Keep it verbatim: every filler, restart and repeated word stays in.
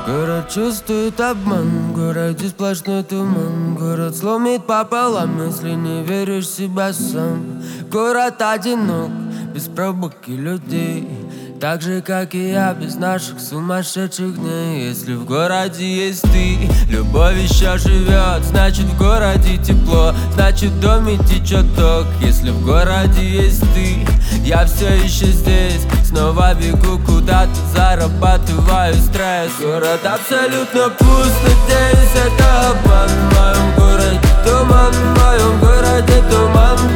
Город чувствует обман, в городе сплошной туман. Город сломит пополам, если не веришь в себя сам. Город одинок, без пробок и людей, так же, как и я, без наших сумасшедших дней. Если в городе есть ты, любовь еще живет, значит в городе тепло, значит в доме течет ток. Если в городе есть ты, я все еще здесь, снова бегу куда-то, зарабатываю стресс. Город абсолютно пуст, надеюсь, это обман. В моем городе туман, в моем городе туман.